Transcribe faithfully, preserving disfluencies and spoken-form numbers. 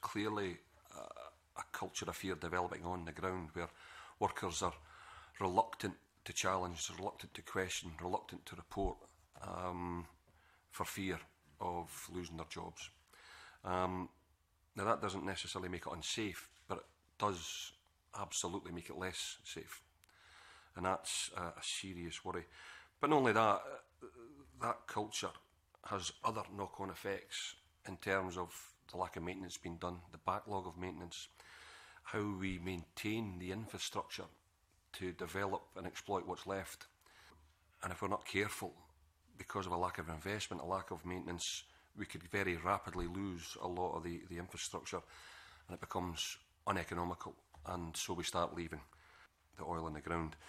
clearly a, a culture of fear developing on the ground where workers are reluctant to challenge, reluctant to question, reluctant to report um, for fear of losing their jobs. Um, now that doesn't necessarily make it unsafe, but it does absolutely make it less safe. And that's a, a serious worry. But not only that, that culture has other knock-on effects in terms of the lack of maintenance being done, the backlog of maintenance, how we maintain the infrastructure to develop and exploit what's left. And if we're not careful, because of a lack of investment, a lack of maintenance, we could very rapidly lose a lot of the, the infrastructure, and it becomes uneconomical, and so we start leaving the oil in the ground.